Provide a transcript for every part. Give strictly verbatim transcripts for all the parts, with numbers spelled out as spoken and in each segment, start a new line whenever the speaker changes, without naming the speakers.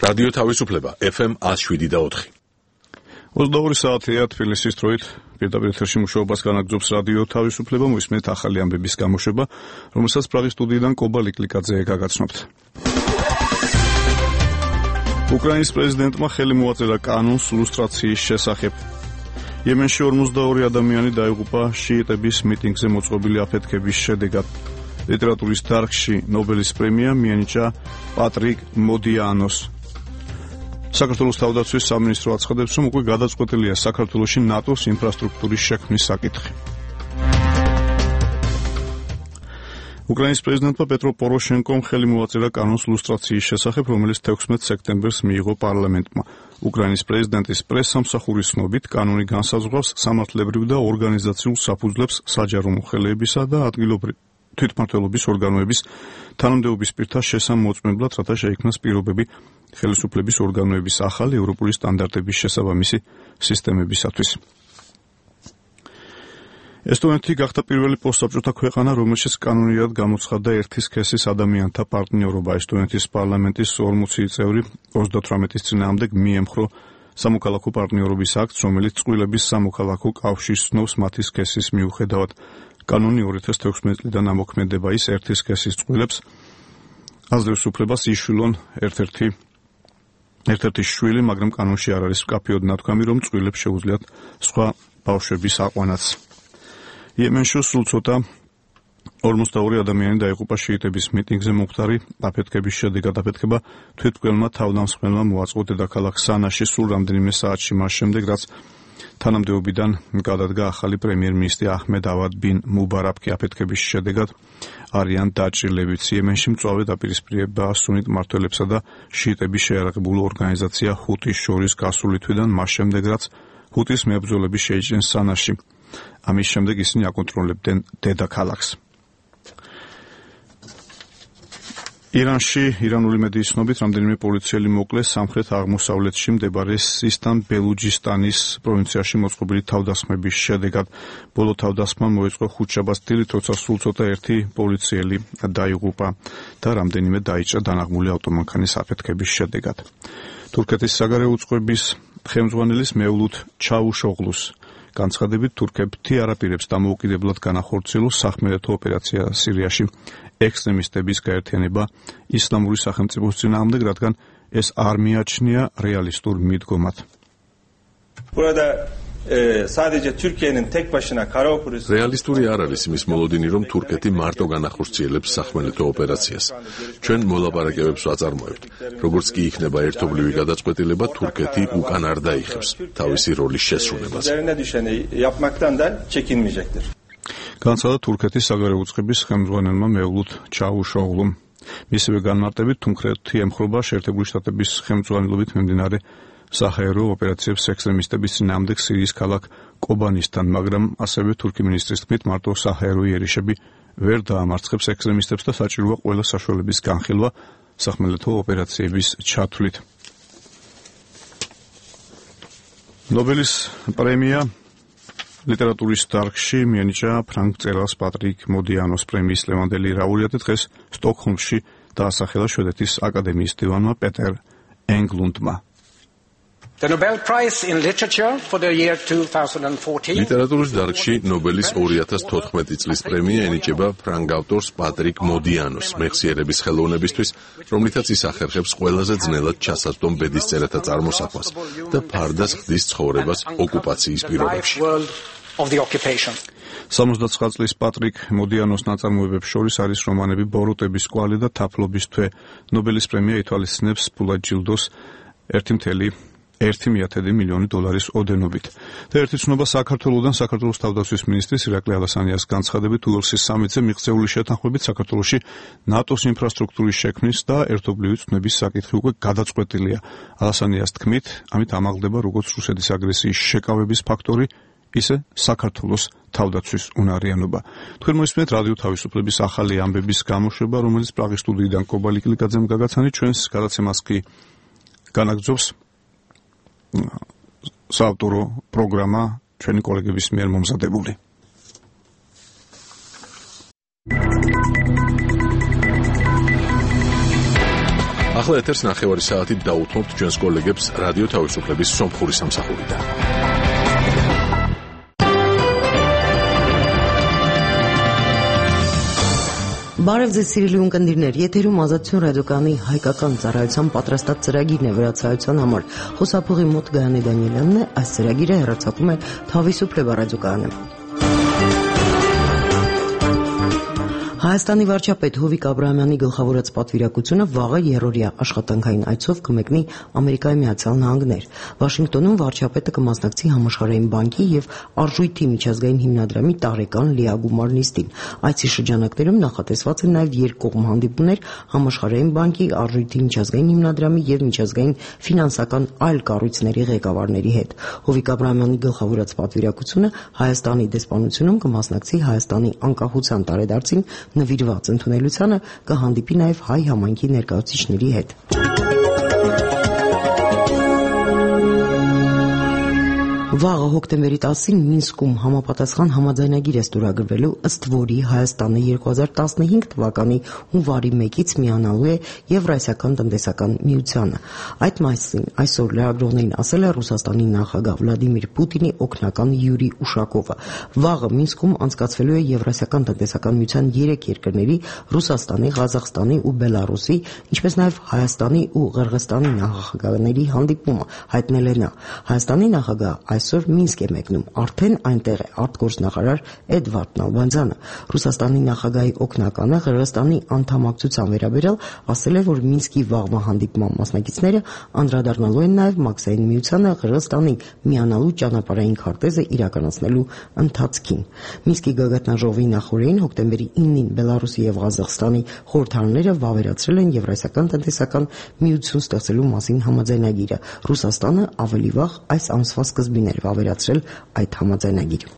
რადიო თავისუფლება ეფ ემ one oh seven და four.
ოცდაორი საათია თბილისის დროით პირდაპირ ეთერში მუშაობას განაგრძობს რადიო თავისუფლება. მოისმენთ ახალი ამბების გამოშვება, რომელსაც პრაღის სტუდიიდან კობა ლიკლიკაძე გაგაცნობთ. უკრაინის პრეზიდენტმა ხელი მოაწერა კანონს ლუსტრაციის შესახებ. იემენში ორმოცდაორი ადამიანი დაიღუპა შიიტების მიტინგზე მოწყობილი აფეთქების შედეგად. ლიტერატურის დარგში ნობელის პრემია მიენიჭა პატრიკ მოდიანოს. საქართველოს თავდაცვის სამინისტრო აცხადებს, რომ უკვე გადაწყვეტილია საქართველოში ნატოს ინფრასტრუქტურის შექმნის საკითხი. უკრაინის პრეზიდენტმა პეტრო პოროშენკომ ხელი მოაწერა კანონს ლუსტრაციის შესახებ, რომელიც თექვსმეტ სექტემბერს მიიღო პარლამენტმა. უკრაინის პრეზიდენტის პრესსამსახურის ცნობით, კანონი განსაზღვრავს სამართლებრივ და ორგანიზაციულ საფუძვლებს საჯარო მოხელეებისა და ადგილობრივი თვითმმართველობის ორგანოების თანამდებობის პირთა შესამოწმებლად, რათა შეიქმნას პირობები ხელისუფლების ორგანოების ახალი ევროპული სტანდარტების შესაბამისი სისტემებისათვის. ესტონეთი გახდა პირველი პოსტსაბჭოთა ქვეყანა, რომელშიც კანონიერ გამოცხადდა ერთი სქესის ადამიანთა პარტნიორობა. ესტონეთის პარლამენტის ორმოცი წევრი ოცდათვრამეტის წინააღმდეგ მიემხრო სამოქალაქო პარტნიორობის აქტს, რომელიც წყვილების სამოქალაქო კავშირს ცნობს მათი სქესის მიუხედავად. კანონი ორი ათას თექვსმეტი წლიდან ამოქმედება ის ერთი სქესის წყვილებს აზრებს უფლებას იშვილონ ერთ-ერთი ერთ-ერთი შვილი, მაგრამ კანონში არ არის მკაფიოდ ნათქვამი, რომ წყვილებს შეუძლიათ სხვა ბავშვების აყვანაც. იემენში სულ ცოტა ორმოცდაორი ადამიანი დაიღუპა შიიტების მიტინგზე მომხდარი აფეთქების შედეგად. აფეთქება თვითმკვლელმა თავდამსხმელმა მოაწყო დედაქალაქ სანაში სულ რამდენიმე საათში მას შემდეგ, რაც თანამდებობიდან გადადგა ახალი პრემიერ-მინისტრი აჰმედ ავად ბინ მუბარაკი. აფეთქების შედეგად არიან დაჭრილებიც. იემენში მწვავე დაპირისპირებაა სუნიტ მმართველებსა და შიიტების შეიარაღებულ ორგანიზაცია ჰუტის შორის გასული თვიდან, მას შემდეგ რაც ჰუტის მებრძოლები შეიჭრნენ სანაში. ამის შემდეგ ისინი აკონტროლებდნენ დედაქალაქს. ირანში ირანული მედიის ცნობით რამდენიმე პოლიციელი მოკლეს სამხრეთ აღმოსავლეთში მდებარე სისტან ბელუჯისტანის პროვინციაში მოწყობილი თავდასხმების შედეგად. ბოლო თავდასხმა მოეწყო ხუთშაბათს დილით, როცა სულ ცოტა ერთი პოლიციელი დაიღუპა და რამდენიმე დაიჭრა დანაღმული ავტომანქანის აფეთქების შედეგად. თურქეთის საგარეო უწყების ხელმძღვანელის მევლუდ ჩავუშოღლუს განცხადებით, თურქეთი არ აპირებს დამოუკიდებლად განახორციელოს სახმელეთო ოპერაცია სირიაში. ექსტრემისტების გაერთიანება ისლამური სახელმწიფოს წინააღმდეგ, რადგან ეს არ მიაჩნია რეალისტურ მიდგომად.
რეალისტური არ არის იმის მოლოდინი, რომ თურქეთი მარტო განახორციელებს სახმელეთო ოპერაციას. ჩვენ მოლაპარაკებებს ვაწარმოებთ. როგორც კი იქნება ერთობლივი გადაწყვეტილება, თურქეთი უკან არ დაიხევს თავისი როლის შესრულებაზე.
განცხადა თურქეთის საგარეო უწყების ხელმძღვანელმა მევლუდ ჩავუშოღლუმ. მისივე განმარტებით, თურქეთი ემხრობა შეერთებული შტატების ხელმძღვანელობით მიმდინარე საჰაერო ოპერაციებს ექსტრემისტების წინააღმდეგ სირიის ქალაქ კობანისთან, მაგრამ ასევე თურქი მინისტრის თქმით, მარტო საჰაერო იერიშები ვერ დაამარცხებს ექსტრემისტებს და საჭიროა ყველა საშუალების განხილვა სახმელეთო ოპერაციების ჩათვლით. ნობელის პრემია ლიტერატურის დარგში მიენიჭა ფრანგ მწერალს პატრიკ მოდიანოს. პრემიის ლევანდელი ლაურეატი დღეს სტოკჰოლმში დაასახელა შვედეთის აკადემიის დივანმა პეტერ ენგლუნდმა.
ლიტერატურის დარგში ნობელის ორი ათას თოთხმეტი წლის პრემია ენიჭება ფრანგ ავტორს პატრიკ მოდიანოს მეხსიერების ხელოვნებისთვის, რომლითაც ის ახერხებს ყველაზე ძნელად ჩასაცდომ ბედისწერათა წარმოსახვას და ფარდას ხდის ცხოვრებას ოკუპაციის პირობებში.
სამოცდაცხრა წლის პატრიკ მოდიანოს ნაწარმოებებს შორის არის რომანები ბოროტების კვალი და თაფლობის თვე. ნობელის პრემია ითვალისწინებს ფულად ჯილდოს ერთი მთელი ერთი მიათედი მილიონი დოლარის ოდენობით. და ერთი ცნობა საქართველოსდან საქართველოს თავდაცვის მინისტრის ირაკლი ალასანიას განცხადებით, უელსის სამიტზე მიღწეული შეთანხმებით საქართველოში ნატოს ინფრასტრუქტურის შექმნის და ერთობლივი წვნების საკითხი უკვე გადაწყვეტილია. ალასანიას თქმით, ამით ამაღლდება როგორც რუსეთის აგრესიის შეკავების ფაქტორი, ისე საქართველოს თავდაცვის უნარიანობა. თქვენ მოისმენთ რადიო თავისუფლების ახალი ამბების გამოშვება, რომელიც პრაღის სტუდიიდან კობა ლიკლიკაძემ გაგაცანით. ჩვენს გადაცემას კი განაგრძობს საავტორო პროგრამა ჩვენი კოლეგების მიერ მომზადებული.
ახლა ეთერს ნახევარი საათით დაუთმობთ ჩვენს კოლეგებს რადიო თავისუფლების სომხური სამსახურიდან.
Բարև ձեզ սիրելի ունկնդիրներ, եթերում ազատություն ռադիոկայանի հայկական ծառայության պատրաստած ծրագիրն է վրացայության համար։ Խոսափողի մոտ Գայանե Դանիելյանն է, այս ծրագիրը հեռարձակում է Թավիսուփլե ռադիոկայանը։ Հայաստանի վարչապետ Հովիկ Աբրահամյանի գլխավորած պատվիրակությունը վաղը երրորդյա աշխատանքային այցով կմեկնի Ամերիկայի Միացյալ Նահանգներ։ Վաշինգտոնում վարչապետը կմասնակցի Համաշխարհային բանկի եւ Արժույթի միջազգային հիմնադրամի տարեկան լիագումար նիստին։ Այցի շրջանակներում նախատեսված են նաեւ երկկողմ հանդիպումներ Համաշխարհային բանկի, Արժույթի միջազգային հիմնադրամի եւ միջազգային ֆինանսական այլ կառույցների ղեկավարների հետ։ Հովիկ Աբրահամյանի գլխավորած պատվիրակությունը Հայաստանի դեսպանությունում կմասնակցի Հայաստանի անկախության տարեդարձին նվիրված ընդունելությանը, կհանդիպի նաև հայ համայնքի ներկայացուցիչների հետ։ Վաղը հոկտեմբերի տասին Մինսկում համապատասխան համաձայնագիր է ստորագրվելու, ըստ որի Հայաստանը երկու հազար տասնհինգ թվականի հունվարի մեկից միանալու է Եվրասիական տնտեսական միությանը։ Այդ մասին այսօր լրագրողներին ասել է Ռուսաստանի նախագահ Վլադիմիր Պուտինի օգնական Յուրի Ուշակովը։ Վաղը Մինսկում անցկացվելու է Եվրասիական տնտեսական միության երեք երկրների՝ Ռուսաստանի, Ղազախստանի ու Բելարուսի, ինչպես նաև Հայաստանի ու Ղրղստանի նախագահների հանդիպումը, հայտնել է նա։ Հայաստանի նախագահ այսօր Մինսկ է մեկնում, արդեն այնտեղ է արտգործնախարար Էդվարդ Նալբանդյանը։ Ռուսաստանի նախագահի օգնականը Ղրղստանի անդամակցության վերաբերյալ ասել է, որ Մինսկի վաղվա հանդիպման մասնակիցները անդրադառնալու են նաև Մաքսային միությանը Ղրղստանի միանալու ճանապարհային քարտեզը իրականացնելու ընթացքին։ Մինսկի գագաթնաժողովի նախօրեին հոկտեմբերի իննին Բելարուսի եւ Ղազախստանի խորհրդարանները վավերացրել են Եվրասիական տնտեսական միություն ստեղծելու մասին համաձայնագիրը։ Ռուսաստանը ավելի վաղ այս ամսվա սկզբին էր վավերացրել այդ համաձայնագիրը։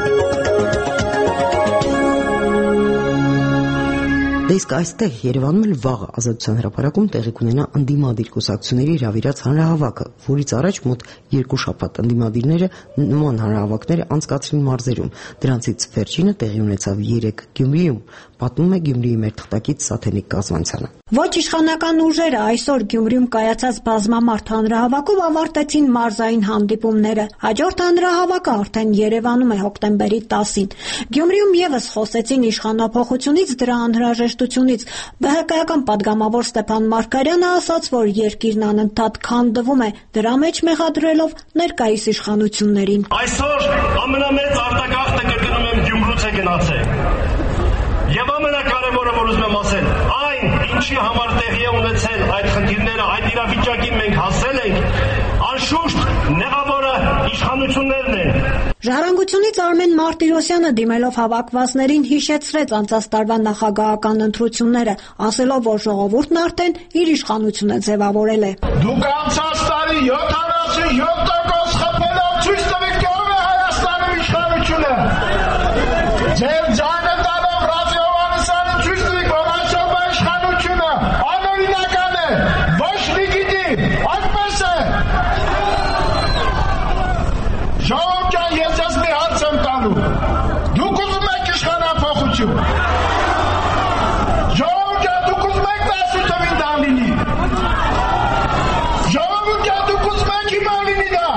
Դե իսկ այստեղ Երևանում էլ վաղը Ազատության հրապարակում տեղի կունենա ընդդիմադիր կուսակցությունների հրավիրած հանրահավաքը, որից առաջ մոտ երկու շաբաթ ընդդիմադիրները նման հանրահավաքներ անցկացրին մարզերում։ Դրանցից վերջինը տեղի ունեցավ երեկ Գյումրիում, պատմում է Գյումրիի մեր թղթակից Սաթենիկ Կազմանցյանը։
Ոչ իշխանական ուժերը այսօր Գյումրիում կայացած բազմամարդ հանրահավաքով ավարտեցին մարզային հանդիպումները։ Հաջորդ հանրահավաքը արդեն Երևանում է հոկտեմբերի տասին։ Գյումրիում եւս խոսեցին իշխանափոխությունից, դրա անհրաժեշտությունից։ ԲՀԿ-ական падգամավոր Ստեփան Մարգարյանը ասաց, որ երկիրն անընդհատ քանդվում է, դրա մեջ մեղադրելով ներկայիս իշխանություններին։
Այսօր ամենամեծ արտագաղթը կրկնում եմ Գյումրուց է գնացել։ Եվ ամենակարևորը, որ ուզում եմ ասել, այն, ինչի համար տեղի է ունեցել այդ խնդիրները, այդ իրավիճակին մենք հասել ենք, անշուշտ նեղավորը իշխանություններն են։
Ժառանգությունից Արմեն Մարտիրոսյանը դիմելով հավաքվածներին հիշեցրեց անցած տարվա նախագահական ընտրությունները, ասելով, որ ժողովուրդն արդեն իր իշխանությունը ձևավորել է։
Դուք անցած տարի յոթանասունյոթ տոկոս խփելով ցույց տվեք թե ով է Հայաստանում իշխանությունը։ Ձեր ձայնը տալով Ռազի Հովհաննիսյանը ցույց տվեք, որ այսօր է իշխանությունը անօրինական է, ոչ լեգիտիմ, այդպես է։ Ժողովուրդ ջան, ես ձեզ մի հարց եմ տալու։ Դուք ուզում եք իշխանափոխություն։ Ժողովուրդ ջան, դուք ուզում եք տասը թվին դա լինի։ Ժողովուրդ ջան, դուք ուզում եք հիմա լինի դա։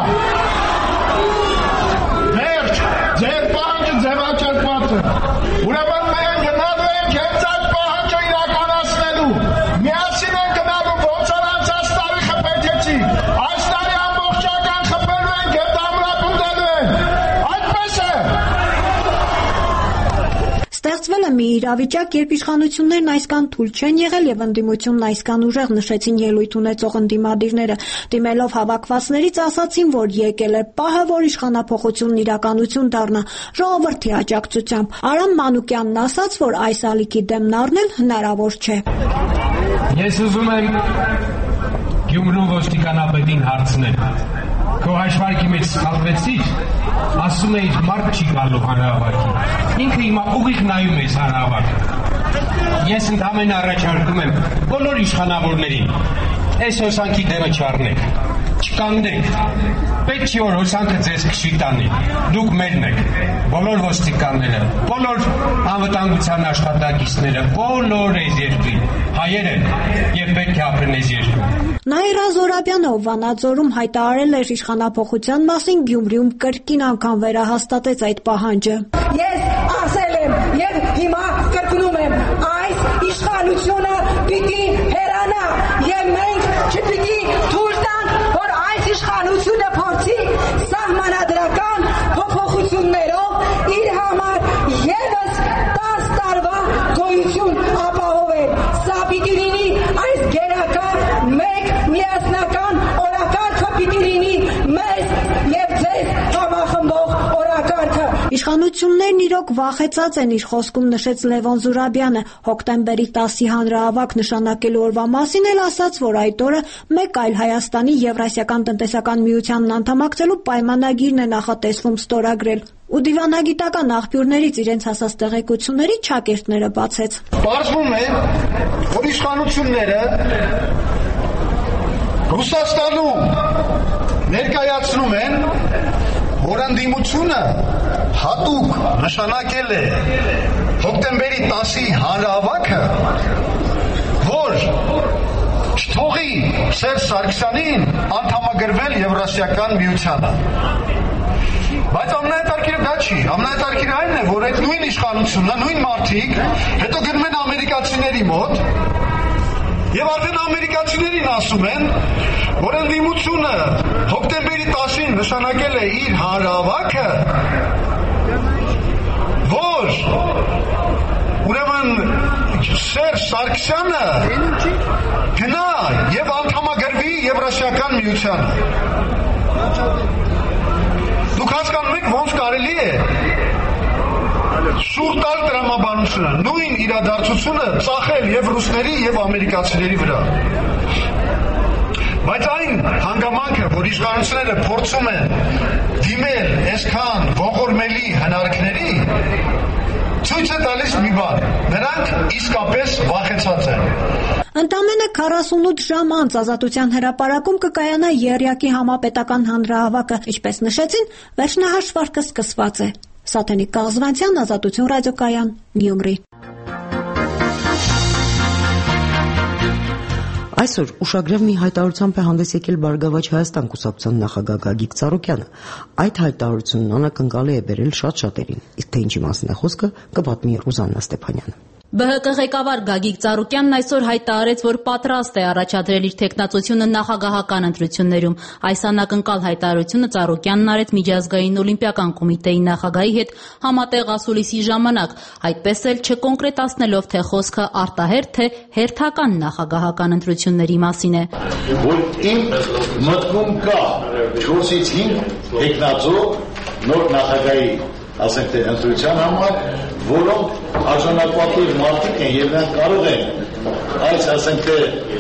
Վերջ, ձեր պահանջը ձևակերպված է։ Ուրեմն մենք գնալու ենք հենց այդ պահանջը իրականացնելու։ Միասին ենք գնալու, ոնց որ անցած տարի խփեցինք։ Այս տարի ամբողջական խփելու ենք եւ դամրապնդելու ենք։ Այդպես է։
Ստեղծվել է մի իրավիճակ, երբ իշխանություններն այսքան թույլ չեն եղել եւ ընդդիմությունն այսքան ուժեղ, նշեցին ելույթ ունեցող ընդդիմադիրները։ Դիմելով հավաքվածներից ասացին, որ եկել է պահը, որ իշխանափոխությունն իրականություն դառնա ժողովրդի աջակցությամբ։ Արամ Մանուկյանն ասաց, որ այս ալիքի դեմն առնել հնարավոր չէ։
Ես ուզում եմ Գյումրու ոստիկանապետին հարցնել։ Քո հաշվարկի մեջ սխալվեցիր, ասում էիր մարդ չի գալու հանրահավաքի։ Ինքը հիմա ուղիղ նայում է հանրահավաք։ Ես ընդամենը առաջարկում եմ բոլոր իշխանավորներին այս հոսանքի դերը չառնել։ Չկանգնեք, պետք չի որ հոսանքը ձեզ քշի տանի, դուք մերն եք, բոլոր ոստիկանները, բոլոր անվտանգության աշխատակիցները, բոլոր այս երկրի, հայեր են և պետք է ապրեն այս երկրում։
Նաիրա Զորաբյանը, ով Վանաձորում հայտարարել էր իշխանափոխության մասին, Գյումրիում կրկին անգամ վերահաստատեց այդ պահանջը։
Ես ասել եմ և հիմա կրկնում եմ, այս իշխանությունը պիտի հեռանա և մենք չպիտի թույլ տանք, որ այս իշխանությունը փորձի սահմանադրական փոփոխություններով իր համար ևս տասը տարվա գոյություն ապահովել։ Սա պիտի լինի այս գերակա մեկ միասնական օրակարգը պիտի լինի մեզ և ձեզ համախմբող օրակարգը։
Իշխանություններն իրոք վախեցած են, իր խոսքում նշեց Լևոն Զուրաբյանը։ Հոկտեմբերի տասի հանրահավաք նշանակելու օրվա մասին էլ ասաց, որ այդ օրը մեկ այլ Հայաստանի Եվրասիական տնտեսական միությանն անդամակցելու պայմանագիրն է նախատեսվում ստորագրել։ Ու դիվանագիտական աղբյուրներից իրենց հասած տեղեկությունների չակերտները բացեց։
Պարզվում է, որ իշխանությունները Ռուսաստանում ներկայացնում են, որ ընդդիմությունը հատուկ նշանակել է հոկտեմբերի տասի հանրահավաքը, որ չթողի Սերժ Սարգսյանին անդամագրվել Եվրասիական միությանը։ Բայց ամենահետաքրքիրը դա չի, ամենահետաքրքիրը այն է, որ այդ նույն իշխանությունը, նույն մարդիկ հետո գնում են ամերիկացիների մոտ և արդեն ամերիկացիներին ասում են, որ ընդդիմությունը հոկտեմբերի տասին նշանակել է իր հանրահավաքը, որ ուրեմն Սերժ Սարգսյանը գնա և անդամագրվի Եվրասիական միությանը։ Դուք հասկանում եք ոնց կարելի է սուր տալ տրամաբանությունը, նույն իրադարձությունը ծախել և ռուսների և ամերիկացիների վրա։ Բայց այն հանգամանքը, որ իշխանությունները փորձում են դիմել այսքան ողորմելի հնարքների, ցույց է տալիս մի բան, նրանք իսկապես վախեցած են։
Ընդամենը քառասունութ ժամ անց Ազատության հրապարակում կկայանա եռյակի համապետական հանրահավաքը, ինչպես նշեցին, վերջնահաշվարկը սկսված է։ Սաթենիկ Կաղզվանցյան, Ազատություն ռադիոկայան, Գյումրի։
Այսօր ուշագրավ մի հայտարարությամբ է հանդես եկել Բարգավաճ Հայաստան կուսակցության նախագահ Գագիկ Ծառուկյանը։ Այդ հայտարարությունն անակնկալի է բերել շատ շատերին, իսկ թե ինչի մասին է խոսքը, կպատմի Ռուզաննա Ստեփանյանը։
Բ Հ Կ ղեկավար Գագիկ Ծառուկյանն այսօր հայտարարեց, որ պատրաստ է առաջադրել իր թեկնածությունը նախագահական ընտրություններում։ Այս անակնկալ հայտարարությունը Ծառուկյանն արեց Միջազգային օլիմպիական կոմիտեի նախագահի հետ համատեղ ասուլիսի ժամանակ, այդպես էլ չկոնկրետացնելով, թե խոսքը արտահերթ թե հերթական նախագահական ընտրությունների մասին է։
Որ իմ մտքում կա չորսից հինգ թեկնածու նոր նախագահի ասենք թե ընտրության համար, որոնք արժանապատիվ մարդիկ են և նրանք կարող են այս ասենք թե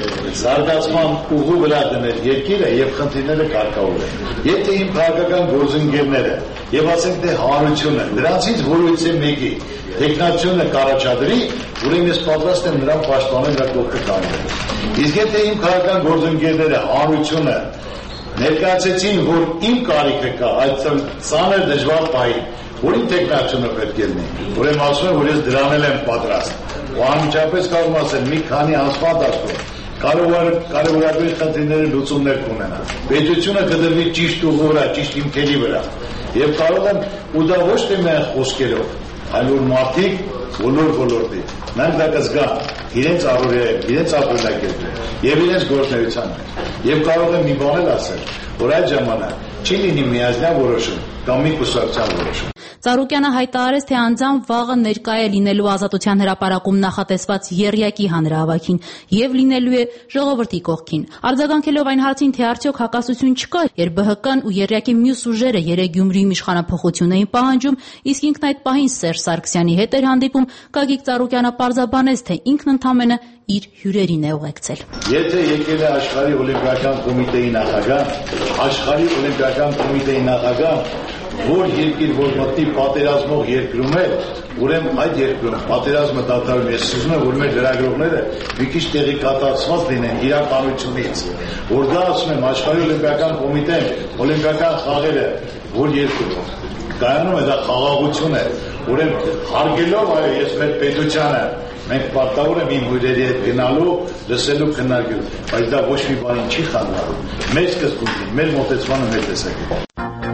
զարգացման ուղու վրա դնել երկիրը և խնդիրները կարգավորել։ Եթե իմ քաղաքական գործընկերները և ասենք թե հանրությունը նրանցից որևիցե մեկի թեկնածությունը կառաջադրի, ուրեմն ես պատրաստ եմ նրան պաշտպանել նրա կողքը կանգնել։ Իսկ եթե իմ քաղաքական գործընկերները հանրությունը ներկայացեցին, որ իմ կարիքը կա այդ ծանր դժվար պահին, որ իմ թեկնածությունը պետք է լինի, ուրեմն ասում եմ, որ ես դրանել եմ պատրաստ։ Ու անմիջապես կարող եմ ասել, մի քանի ամսվա ընթացքում կարևորագույն խնդիրների լուծումներ կունենա։ Պետությունը կդրվի ճիշտ ուղու վրա, ճիշտ հիմքերի վրա։ Եվ կարող եմ, ու դա ոչ թե միայն խոսքերով, այլ որ մարդիկ բոլոր ոլորտի, նրանք դա կզգան իրենց առօրյայում, իրենց ապրելակերպում և իրենց գործունեության մեջ։ Եվ կարող եմ մի բան էլ ասել, որ այդ ժամանակ չի լինի միասնական որոշում կամ մի կուսակցության որոշում։
Ծառուկյանը հայտարարեց, թե անձամբ վաղը ներկայ է լինելու Ազատության հրապարակում նախատեսված եռյակի հանրահավաքին և լինելու է ժողովրդի կողքին։ Արձագանքելով այն հարցին, թե արդյոք հակասություն չկա, երբ Բ Հ Կ-ն ու եռյակի մյուս ուժերը երեք Գյումրիում իշխանափոխություն էին պահանջում, իսկ ինքն այդ պահին Սերժ Սարգսյանի հետ էր հանդիպում, Գագիկ Ծառուկյանը պարզաբանեց, թե ինքն ընդամենը իր հյուրերին է ուղեկցել։
Եթե եկել է աշխարհի օլիմպիական կոմիտեի նախագահ, աշխարհի օլիմպիական կոմիտեի նախագահ որ երկիր որ մտնի պատերազմող երկրում է, ուրեմն այդ երկրում պատերազմը դադարում է, սուզում է, որ մեր լրագրողները մի քիչ տեղեկացված լինեն իրականությունից, որ դա ասում եմ աշխարհի օլիմպիական կոմիտեն, օլիմպիական խաղերը որ երկրում կայանում է դա խաղաղություն է, ուրեմն հարգելով այո ես մեր պետությանը մենք պարտավոր եմ իմ հյուրերի հետ գնալու, լսելու, քննարկելու, բայց դա ոչ մի բանի չի խանգարում։ Մեր սկզբունքին, մեր մոտեցմանը, մեր տեսակետին։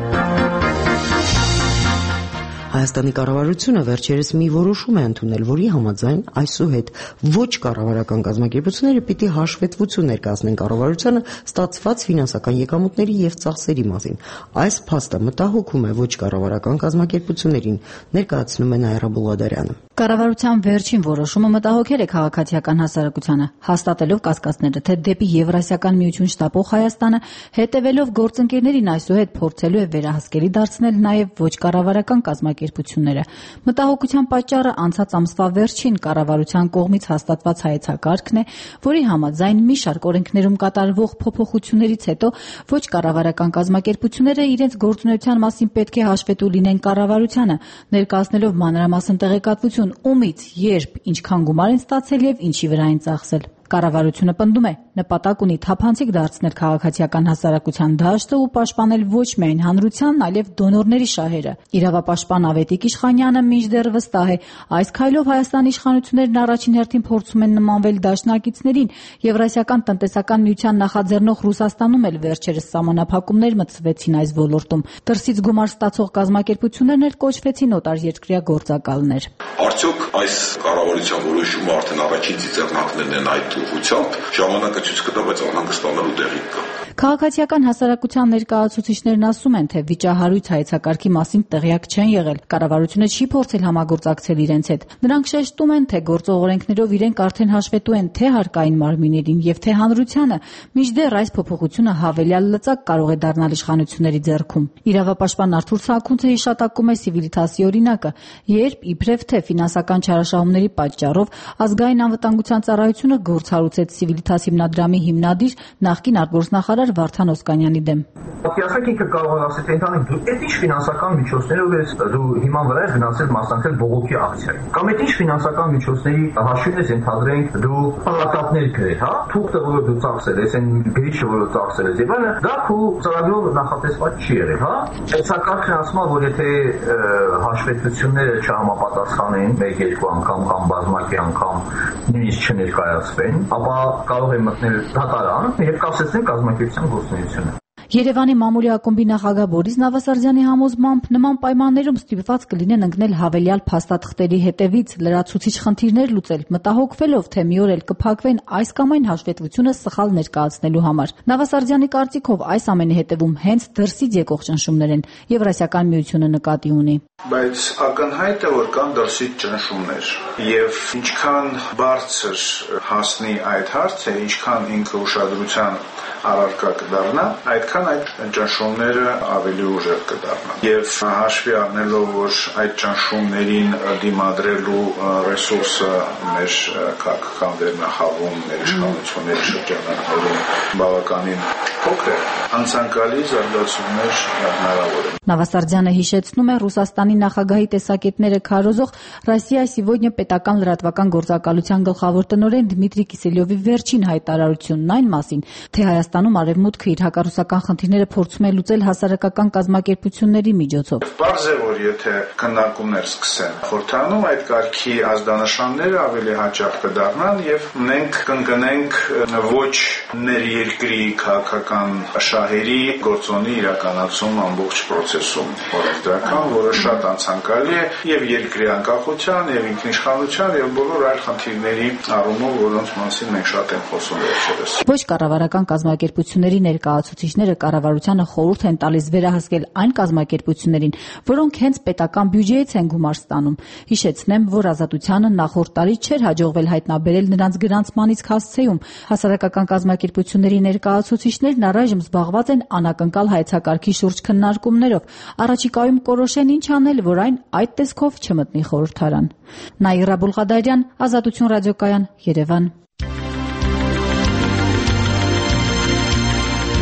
Հայաստանի կառավարությունը վերջերս մի որոշում է ընդունել, որի համաձայն այսուհետ ոչ կառավարական կազմակերպությունները պիտի հաշվետվություն ներկայացնեն կառավարությանը ստացված ֆինանսական եկամուտների եւ ծախսերի մասին։ Այս փաստը մտահոգում է ոչ կառավարական կազմակերպություններին, ներկայացնում է Նաիրա Բուլղադարյանը։
Կառավարության վերջին որոշումը մտահոգել է քաղաքացիական հասարակությանը, հաստատելով կասկածները, թե դեպի Եվրասիական միություն շտապող Հայաստանը հետևելով գործընկերներին այսուհետ փորձելու է վերահսկելի դարձնել նաև ոչ կառավարական կազմակերպությունները։ Մտահոգության պատճառը անցած ամսվա վերջին կառավարության կողմից հաստատված հայեցակարգն է, որի համաձայն մի շարք օրենքներում կատարվող փոփոխություններից հետո ոչ կառավարական կազմակերպությունները իրենց գործունեության մասին պետք է հաշվետու լինեն կառավարությանը, ներկայացնելով մանրամասն տեղեկատվություն ումից, երբ, ինչքան գումար են ստացել եւ ինչի վրա են ծախսել։ Կառավարությունը պնդում է, նպատակ ունի թափանցիկ դարձնել քաղաքացիական հասարակության դաշտը ու պաշտպանել ոչ միայն հանրության, այլև դոնորների շահերը։ Իրավապաշտպան Ավետիք Իշխանյանը մինչդեռ վստահ է, այս քայլով Հայաստանի իշխանություններն առաջին հերթին փորձում են նմանվել դաշնակիցներին, Եվրասիական տնտեսական միության նախաձեռնող Ռուսաստանում էլ վերջերս սահմանափակումներ մտցվեցին այս ոլորտում։ Դրսից գումար ստացող կազմակերպություններն էլ կոչվեցին օտարերկրյա գործակալներ։
Արդյոք այս կառավարության որոշումը արդեն առաջին ծիծեռնակներն են այդ ուղղությամբ, ժամանակը ցույց կտա, բայց անհանգստանալու տեղի կա։
Քաղաքացիական հասարակության ներկայացուցիչներն ասում են, թե վիճահարույց հայեցակարգի մասին տեղյակ չեն եղել։ Կառավարությունը չի փորձել համագործակցել իրենց հետ։ Նրանք շեշտում են, թե գործող օրենքներով իրենք արդեն հաշվետու են թե հարկային մարմիններին եւ թե հանրությանը, մինչդեռ այս փոփոխությունը հավելյալ լծակ կարող է դառնալ իշխանությունների ձեռքում։ Իրավապաշտպան Արթուր Սահակունցը հիշատակում է Սիվիլիտասի օրինակը, երբ իբրև թե ֆինանսական չարաշահումների պատճառով ազգային անվտանգության ծառայությունը գործառույթեց Սիվիլիտաս հիմնադրամի հիմնադիր նախկին արտգործնախարար Վարդան Օսկանյանի դեմ։
Ասեք ինքը կարող է ասել, թե ընտանիք դու այդ ինչ ֆինանսական միջոցներով ես դու հիման վրա ես գնացել մասնակցել բողոքի ակցիայի։ Կամ այդ ինչ ֆինանսական միջոցների հաշվին ես ընդհանրենք դու պլակատներ գրել, հա, թուղթը որը դու ծախսել ես, այն գրիչը որը ծախսել ես, եւ այլն, դա քո ծրագրով նախատեսված չի եղել, հա։ Այցակարգն ասում է, որ եթե հաշվետվությունները չհամապատասխանեն մեկ երկու անգամ կամ բազմակի անգամ նույնիսկ չներկայացվեն, ապա կարող է մտնել դատարան եւ կասեցնել կազմակերպության գործունեությունը։
Երևանի մամուլի ակումբի նախագահ Բորիս Նավասարդյանի համոզմամբ նման պայմաններում ստիպված կլինեն ընկնել հավելյալ փաստաթղթերի հետևից, լրացուցիչ խնդիրներ լուծել, մտահոգվելով, թե մի օր էլ կփակվեն այս կամ այն հաշվետվությունը սխալ ներկայացնելու համար։ Նավասարդյանի կարծիքով այս ամենի հետևում հենց դրսից եկող ճնշումներ են, Եվրասիական միությունը նկատի ունի։
Բայց ակնհայտ է, որ կան դրսից ճնշումներ, եւ ինչքան բարձր հասնի այդ հարցը, ինչքան ինքը ուշադրության առարկա կդառնա, այդքան այդ ճնշումները ավելի ուժեղ կդառնան։ Եվ հաշվի առնելով, որ այդ ճնշումներին դիմադրելու ռեսուրսը մեր քաղաքական վերնախավում, մեր իշխանությունների շրջանակներում բավականին փոքր է, անցանկալի զարգացումներ հնարավոր են։
Նավասարդյանը հիշեցնում է Ռուսաստանի նախագահի տեսակետները քարոզող Ռոսիա Սիվոդնյա պետական լրատվական գործակալության գլխավոր տնօրեն Դմիտրի Կիսելյովի վերջին հայտարարությունն այն մասին, թե Հայաստանում արևմուտքը իր հակառուսական խնդիրները փորձում է լուծել հասարակական կազմակերպությունների միջոցով։
Պարզ է, որ եթե քննարկումներ սկսեն խորհրդանում, այդ կարգի ազդանշանները ավելի հաճախ կդառնան եւ մենք կընկնենք ոչ ներերկրի քաղաքական շահերի գործոնի իրականացում ամբողջ process-ում, օրենսդրական, որը շատ անցանկալի է եւ երկրի անկախության, եւ ինքնիշխանության, եւ բոլոր այլ խնդիրների առումով, որոնց մասին մենք շատ ենք խոսում վերջերս։
Ոչ կառավարական կազմակերպությունների ներկայացուցիչները կառավարությանը խորհուրդ են տալիս վերահսկել այն կազմակերպություններին, որոնք հենց պետական բյուջեից են գումար ստանում։ Հիշեցնեմ, որ Ազատությանը նախորդ տարի չէր հաջողվել հայտնաբերել նրանց գրանցմանից հասցեում։ Հասարակական կազմակերպությունների ներկայացուցիչներն առայժմ զբաղված են անակնկալ հայեցակարգի շուրջ քննարկումներով։ Առաջիկայում կորոշեն ինչ անել, որ այն այդ տեսքով չմտնի խորհրդարան։ Նաիրա Բուլղադարյան, Ազատություն ռադիոկայան, Երևան։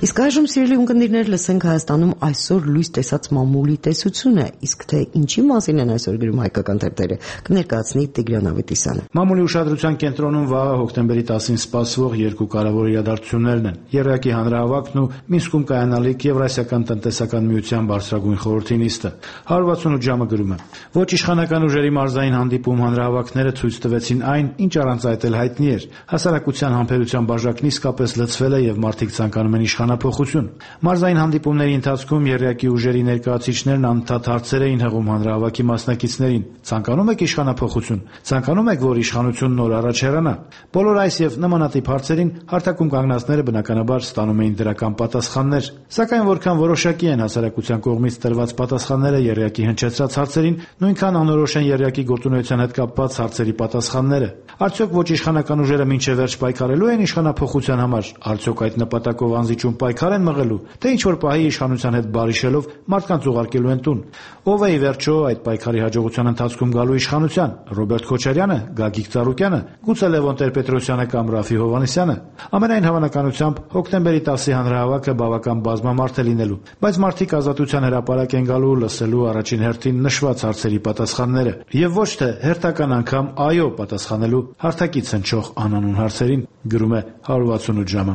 Իսկ այժմ սիրելի ունկնդիրներ, լսենք Հայաստանում այսօր լույս տեսած մամուլի տեսությունը, իսկ թե ինչի մասին են այսօր գրում հայկական թերթերը, կներկայացնի Տիգրան Ավետիսյանը։
Մամուլի ուշադրության կենտրոնում վաղը հոկտեմբերի տասին սպասվող երկու կարևոր իրադարձություններն են՝ Եռյակի հանրահավաքն ու Մինսկում կայանալիք Եվրասիական տնտեսական միության բարձրագույն խորհրդի նիստը։ հարյուր ութսունութ ժամը գրում է. Ոչ իշխանական ուժերի մարզային հանդիպում հանրահավաքները ցույց տվեցին այն, ինչ առանց այդ էլ հայտնի էր։ Հասարակության համբերության բաժակն իսկապես լցվել է եւ մարդիկ ցանկանում են իշխանափոխություն։ Մարզային հանդիպումների ընթացքում Եռյակի ուժերի ներկայացուցիչներն անդադար հարցեր էին հղում հանրահավաքի մասնակիցներին. ցանկանում եք իշխանափոխություն, ցանկանում եք, որ իշխանությունն նոր առաջ հեռանա։ Բոլոր այս եւ նմանատիպ հարցերին հարթակում կանգնածները բնականաբար ստանում էին դրական պատասխաններ, սակայն որքան որոշակի են հասարակության կողմից տրված պատասխանները Եռյակի հնչեցրած հարցերին, նույնքան անորոշ են Եռյակի գործունեության հետ կապված հարցերի պատասխանները։ Արդյոք ոչ իշխանական ուժերը մինչև վերջ պայքարելու են իշխանափոխության համար, արդյոք այդ նպատակով անզիջում պայքար են մղելու, թե ինչ որ պահի իշխանության հետ բարիշելով մարդկանց ուղարկելու են տուն։ Ով է ի վերջո այդ պայքարի հաջողության ընթացքում գալու իշխանության՝ Ռոբերտ Քոչարյանը, Գագիկ Ծառուկյանը, գուցե Լևոն Տեր-Պետրոսյանը կամ Ռաֆի Հովհաննիսյանը։ Ամենայն հավանականությամբ հոկտեմբերի տասի հանրահավաքը բավական բազմամարդ է լինելու, բայց մարդիկ ազատության հրապարակ են գալու լսելու առաջին հերթին նշված հարցերի պատասխանները եւ ոչ թե հերթական անգամ այո պատասխանելու հարթակից հնչող անանուն հարցերին, գրում է հարյուր ութսունութ ժամը։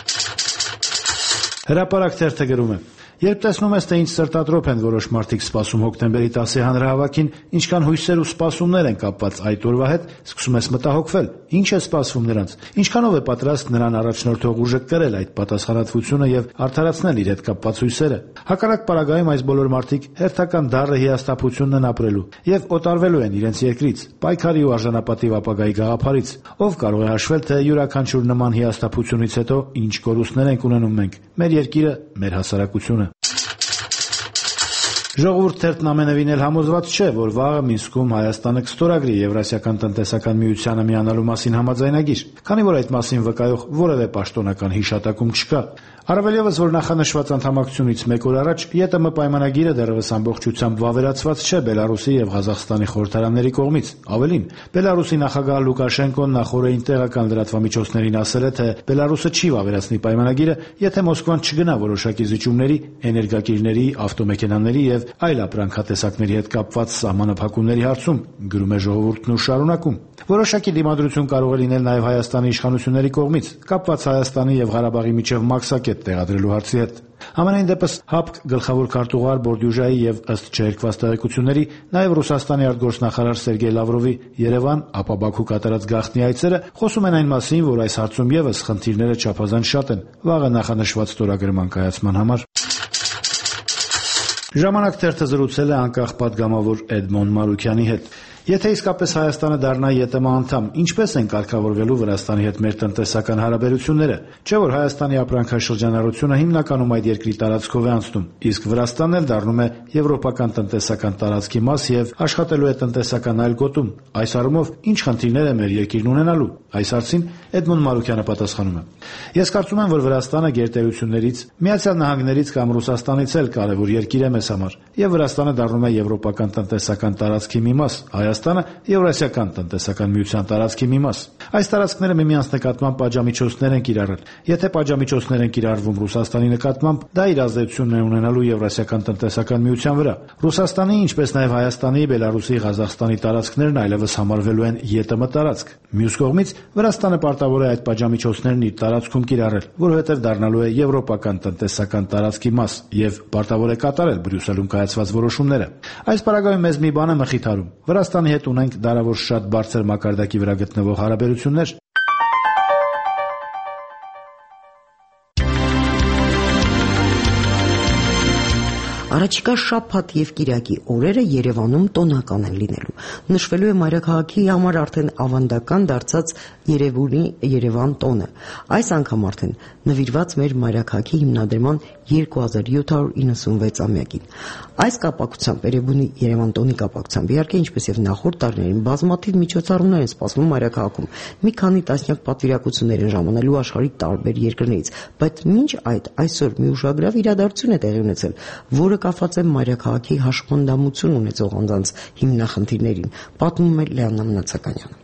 Հրապարակ թերթը գրում է. Երբ տեսնում ես, թե ինչ սրտատրոփ են որոշ մարդիկ սպասում հոկտեմբերի տասի հանրահավաքին, ինչքան հույսեր ու սպասումներ են կապված այդ օրվա հետ, սկսում ես մտահոգվել. ինչ է սպասվում նրանց, ինչքանով է պատրաստ նրան առաջնորդող ուժը կրել այդ պատասխանատվությունը եւ արդարացնել իր հետ կապված հույսերը։ Հակառակ պարագայում այս բոլոր մարդիկ հերթական դառը հիասթափությունն են ապրելու եւ օտարվելու են իրենց երկրից, պայքարի ու արժանապատիվ ապագայի գաղափարից։ Ով կարող է հաշվել, թե յուրաքանչյուր նման հիասթափությունից հետո ինչ կորուստներ ենք ունենում մենք, մեր երկիրը, մեր հասարակությունը։ Ժողովուրդ թերթն ամենևին էլ համոզված չէ, որ վաղը Մինսկում Հայաստանը կստորագրի Եվրասիական տնտեսական միությանը միանալու մասին համաձայնագիր, քանի որ այդ մասին վկայող որևէ պաշտոնական հիշատակում չկա։ Առավել ևս, որ նախանշված անդամակցությունից մեկ օր առաջ ԵՏՄ պայմանագիրը դեռևս ամբողջությամբ վավերացված չէ Բելարուսի եւ Ղազախստանի խորհրդարանների կողմից։ Ավելին, Բելարուսի նախագահ Լուկաշենկոն նախորդին տեղական լրատվամիջոցներին ասել է, թե Բելարուսը չի վավերացնի պայմանագիրը, եթե Մոսկվան չգնա որոշակի զիջումների, էներգակիրների, ավտոմեքենաների եւ այլ ապրանքատեսակների հետ կապված սահմանափակումների հարցում, գրում է Ժողովուրդն ու շարունակում։ Որոշակի դիմադրություն կարող է լինել նաեւ Հայաստանի իշխանությունների կողմից, կապված Հայաստանի եւ Ղարաբաղի միջև մաքսակետ տեղադրելու հարցի հետ։ Համենայն դեպս ՀԱՊԿ գլխավոր քարտուղար Բորդյուժայի եւ ըստ չերկված տեղեկությունների նաեւ Ռուսաստանի արտգործնախարար Սերգեյ Լավրովի Երևան, ապա Բաքու կատարած գաղտնի այցերը խոսում են այն մասին, որ այս հարցում եւս խնդիրները չափազանց շատ են վաղը նախանշված ստորագրման կայացման համար։ Ժամանակ թերթը զրուցել է անկախ պատգամավոր Էդմոն Մարուքյանի հետ։ Եթե իսկապես Հայաստանը դառնա ԵՏՄ անդամ, ինչպես են կարգավորվելու Վրաստանի հետ մեր տնտեսական հարաբերությունները։ Չէ՞ որ Հայաստանի ապրանքաշրջանառությունը հիմնականում այդ երկրի տարածքով է անցնում, իսկ Վրաստանն էլ դառնում է եվրոպական տնտեսական տարածքի մաս եւ աշխատելու է տնտեսական այլ գոտում։ Այս առումով ինչ խնդիրներ է մեր երկիրն ունենալու։ Այս հարցին Էդմոն Մարուքյանը պատասխանում է. Ես կարծում եմ, որ Վրաստանը գերտերություններից, Միացյալ Նահանգներից կամ Ռուսաստանից էլ կարևոր երկիր է մեզ համար, եւ Վրաստանը դառնում է եվրոպական տնտեսական տարածքի մի մաս, Հայաստանը Եվրասիական տնտեսական միության տարածքի մի մաս։ Այս տարածքները միմյանց նկատմամբ պատժամիջոցներ են կիրառել։ Եթե պատժամիջոցներ են կիրառվում Ռուսաստանի նկատմամբ, դա իր ազդեցությունն է ունենալու Եվրասիական տնտեսական միության վրա։ Ռուսաստանի, ինչպես նաև Հայաստանի, Բելարուսի, Ղազախստանի տարածքներն այլևս համարվելու են ԵՏՄ տարածք։ Մյուս կողմից Վրաստանը պարտավոր է այդ պատժամիջոցներն իր տարածքում կիրառել, որովհետև դառնալու է եվրոպական տնտեսական տարածքի մաս եւ պարտավոր է կատարել Բրյուսելում կայացված որոշումները։ Այս պարագայում մեզ մի բան է մխիթարում։ Վրաստանի հետ ունենք դարավոր շատ բարձր մակարդակի վրա գտնվող հարաբերություններ։
Առաջիկա շաբաթ եւ կիրակի օրերը Երևանում տոնական են լինելու։ Նշվելու է մայրաքաղաքի համար արդեն ավանդական դարձած Երևանի Երևան տոնը։ Այս անգամ արդեն նվիրված մեր մայրաքաղաքի հիմնադրման երկու հազար յոթ հարյուր իննսունվեց-ամյակին։ Այս կապակցությամբ Երևանի Երևան տոնի կապակցությամբ իհարկե ինչպես եւ նախորդ տարիներին բազմաթիվ միջոցառումներ են սպասվում մայրաքաղաքում։ Մի քանի տասնյակ պատվիրակություններ են ժամանելու աշխարհի տարբեր երկրներից, բայց մինչ այդ այսօր մի ուշագրավ իրադարձություն է տեղի ունեցել, որը կապված է մայրաքաղաքի հաշմանդամություն ունեցող անձանց հիմնախնդիրներին, պատմում է Լեանա Մնացականյանը։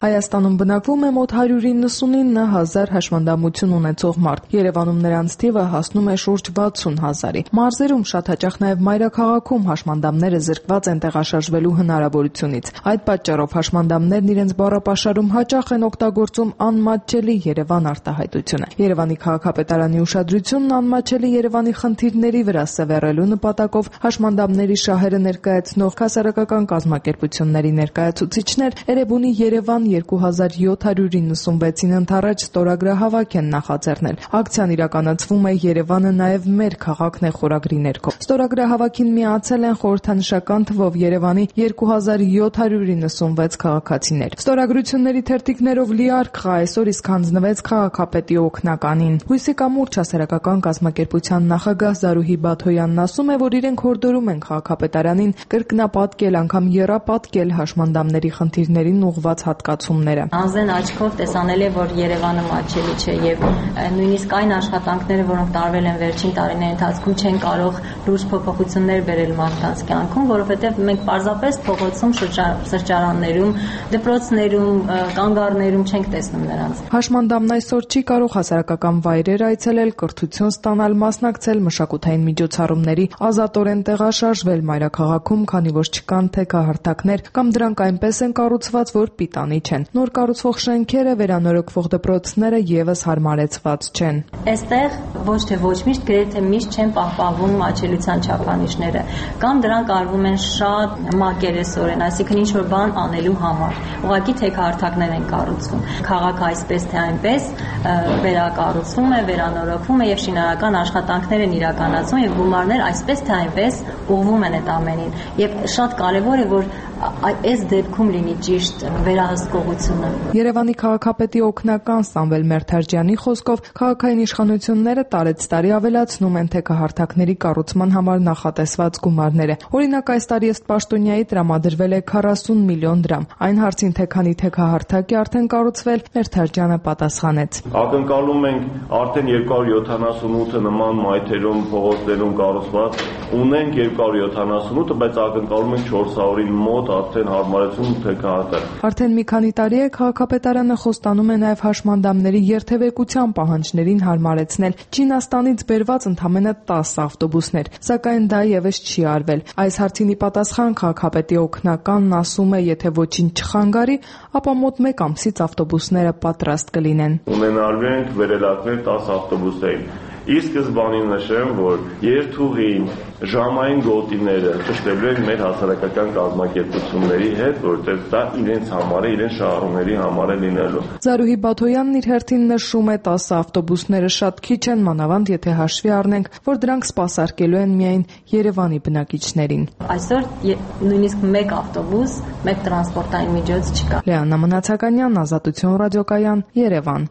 Հայաստանում բնակվում է մոտ հարյուր իննսունինը հազար հաշմանդամություն ունեցող մարդ։ Երևանում նրանց թիվը հասնում է շուրջ վաթսուն հազարի։ Մարզերում շատ հաճախ նաև մայրաքաղաքում հաշմանդամները զրկված են տեղաշարժվելու հնարավորությունից։ Այդ պատճառով հաշմանդամներն իրենց բառապաշարում հաճախ են օգտագործում անմատչելի Երևան արտահայտությունը։ Երևանի քաղաքապետարանի ուշադրությունն անմատչելի Երևանի խնդիրների վրա սևեռելու նպատակով հաշմանդամների շահերը ներկայացնող հասարակական կազմակերպությունների ներկայացուցիչներ Էրեբունի Երևան երկու հազար յոթ հարյուր իննսունվեցին ընթառաջ ստորագրահավաք են նախաձեռնել։ Ակցիան իրականացվում է «Երևանը նաև մեր քաղաքն է» խորագրի ներքո։ Ստորագրահավաքին միացել են խորհրդանշական թվով Երևանի երկու հազար յոթ հարյուր իննսունվեց քաղաքացիներ։ Ստորագրությունների թերթիկներով լիարք այսօր իսկ հանձնվեց քաղաքապետի օգնականին։ Հույսի կամուրջ հասարակական կազմակերպության նախագահ Զարուհի Բաթոյանն ասում է, որ իրենք հորդորում են քաղաքապետարանին կրկնապատկել, անգամ եռապատկել հաշմանդամների խնդիրներին ուղղված հատկացումները։
Անզեն աչքով տեսանել է, որ Երևանը մատչելի չէ եւ նույնիսկ այն աշխատանքները, որոնք տարվել են վերջին տարիների ընթացքում, չեն կարող լուրջ փոփոխություններ բերել մարդկանց կյանքում, որովհետեւ մենք պարզապես փողոցում, սրճարաններում, դպրոցներում, կանգառներում չենք տեսնում նրանց։
Հաշմանդամն այսօր չի կարող հասարակական վայրեր այցելել, կրթություն ստանալ, մասնակցել մշակութային միջոցառումների, ազատորեն տեղաշարժվել մայրաքաղաքում, քանի որ չկան թեքահարթակներ կամ դրանք այնպես են կառուցված, որ պիտանի չեն։ Նոր կառուցվող շենքերը, վերանորոգվող դպրոցները եւս հարմարեցված չեն։
Այստեղ ոչ թե ոչ միշտ, գրեթե միշտ չեն պահպանվում մատչելիության չափանիշները, կամ դրանք արվում են շատ մակերեսորեն, այսինքն ինչ որ բան անելու համար։ Ուղղակի թեքահարթակներ են կառուցվում։ Քաղաքը այսպես թե այնպես վերակառուցվում է, վերանորոգվում է եւ շինարարական աշխատանքներ են իրականացվում եւ գումարներ այսպես թե այնպես ուղղվում են այդ ամենին։ Եվ շատ կարեւոր է, որ այս դեպքում լինի ճիշտ վերահսկողությունը։
Երևանի քաղաքապետի օգնական Սամվել Մերթաջյանի խոսքով քաղաքային իշխանությունները տարեց տարի ավելացնում են թեքահարթակների կառուցման համար նախատեսված գումարները։ Օրինակ այս տարի ըստ պաշտոնյայի տրամադրվել է քառասուն միլիոն դրամ։ Այն հարցին, թե քանի թեքահարթակ է արդեն կառուցվել, Մերթաջյանը պատասխանեց.
Ակնկալում ենք արդեն երկու հարյուր յոթանասունութը նման մայթերում, փողոցներում կառուցված, ունենք երկու հարյուր յոթանասունութը, բայց ակնկալում ենք չորս հարյուրին մոտ արդեն հարմարեցում թեքահարթակ։
Արդեն մի քանի տարի է քաղաքապետարանը խոստանում է նաև հաշմանդամների երթևեկության պահանջներին հարմարեցնել։ Չինաստանից բերված ընդամենը տասը ավտոբուսներ, սակայն դա եւս չի արվել։ Այս հարցին ի պատասխան քաղաքապետի օգնականն ասում է, եթե ոչինչ չխանգարի, ապա մոտ մեկ ամսից ավտոբուսները պատրաստ կլինեն։
Ունենալու ենք վերելակներ տասը ավտոբուսային։ Ի սկզբանին նշեմ, որ երթուղին, ժամային գոտիները ճշտելու են մեր հասարակական կազմակերպությունների հետ, որտեղ դա իրենց համար է, իրենց շահառուների համար է լինելու։
Զարուհի Բաթոյանն իր հերթին նշում է, տասը ավտոբուսները շատ քիչ են, մանավանդ եթե հաշվի առնենք, որ դրանք սպասարկելու են միայն Երևանի բնակիչներին։
Այսօր նույնիսկ մեկ ավտոբուս, մեկ տրանսպորտային միջոց չկա։
Լեանա Մնացականյան, Ազատություն ռադիոկայան, Երևան։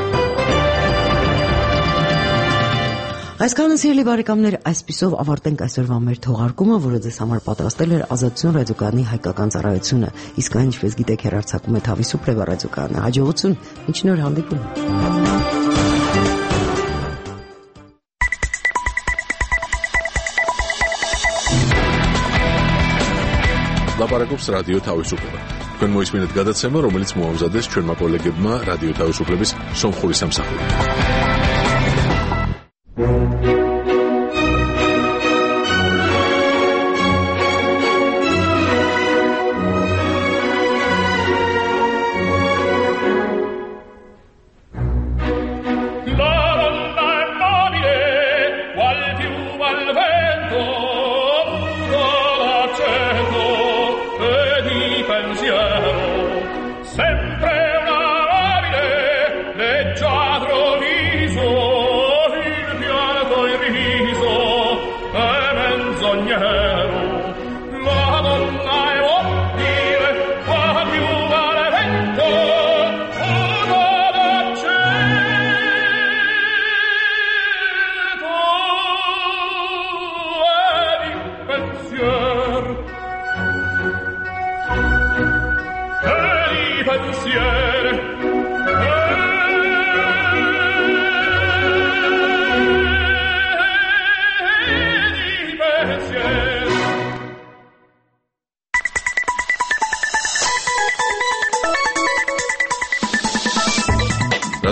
Այսքանը սիրելի բարեկամներ, այսպիսով ավարտենք այսօրվա մեր թողարկումը, որը ձեզ համար պատրաստել էր Ազատություն ռադիոկայանի հայկական ծառայությունը, իսկ այն, ինչպես գիտեք, հեռարձակում է Թավիսուպ ռադիոկայանը։ Հաջողություն, մինչ նոր հանդիպում։
Լապարակոպս ռադիո Թավիսուպը։ Քան մոյս մինետ գադացեմը, რომელიც մոհամզադես չորմա կոլեգեբմա ռադիո Թավիսուպլեբիս սոմխորիս ամսախորի։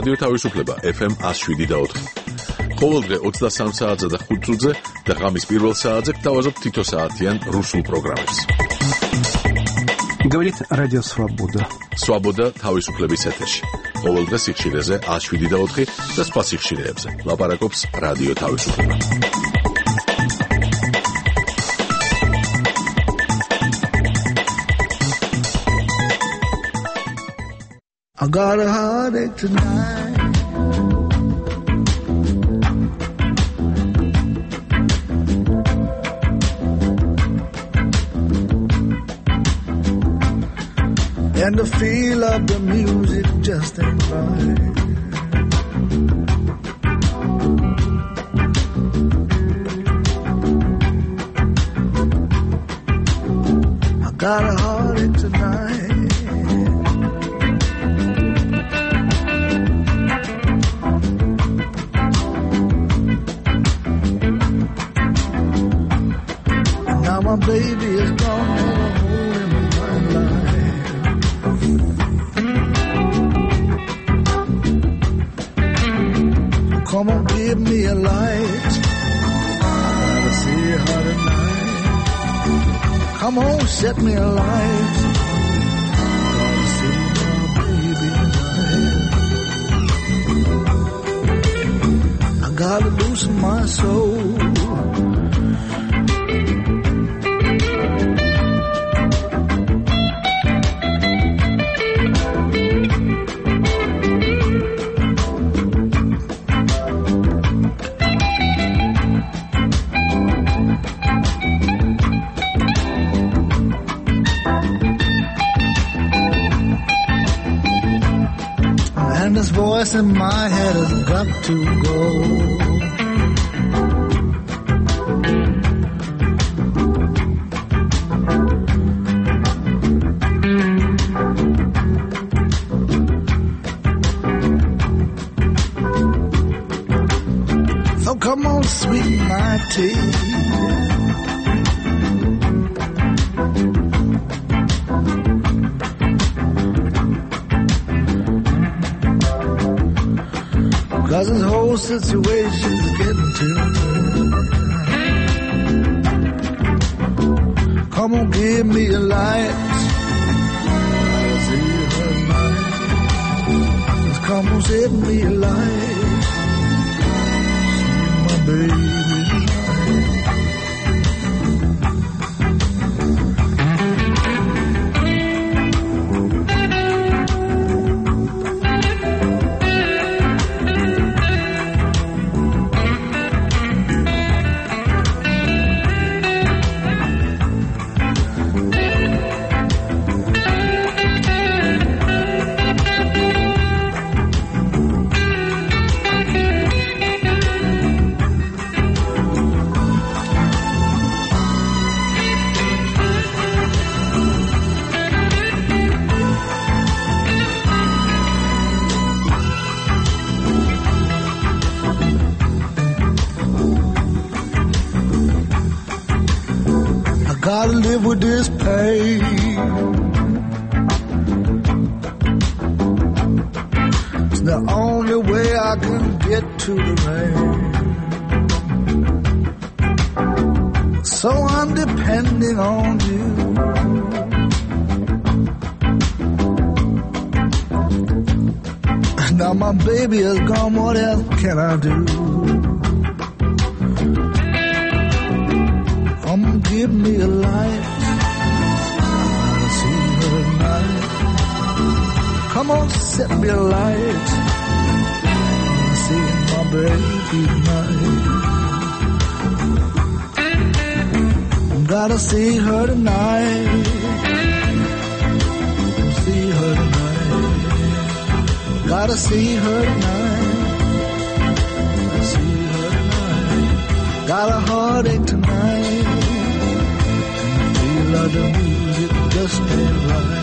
რადიო თავისუფლება ეფ ემ one oh seven და four. ყოველდღე ოცდასამ საათზე და ხუთ წუთზე და ღამის პირველ საათზე გთავაზობთ თითო საათიან რუსულ პროგრამებს.
Говорит Радио Свобода.
Свобода თავისუფლების ეთერში. ყოველდღე სიხშირეზე one oh seven და four და სხვა სიხშირეებზე. ლაპარაკობს რადიო თავისუფლება.
I got a heartache tonight. And the feel of the music just ain't right. I got a heartache tonight. My baby is gone, holding my life. Come on, give me a light. I gotta see her tonight. Come on, set me a light. I gotta see my baby tonight. I gotta loosen my soul. This voice in my head has got to go. So come on, sweet my tea. Cause this whole situation's getting to me. Come on, give me a light. I'll see her tonight. Just come on, set me a light. See my baby tonight. Gotta live with this pain. It's the only way I can get to the rain. So I'm depending on you. Now my baby is gone, what else can I do? Come give me a light. I see her tonight. Come on, set me a light. I see my baby tonight. Gotta see her tonight. See her tonight. Gotta see her tonight. See her tonight. Got a heartache tonight. Feel the music just ain't right.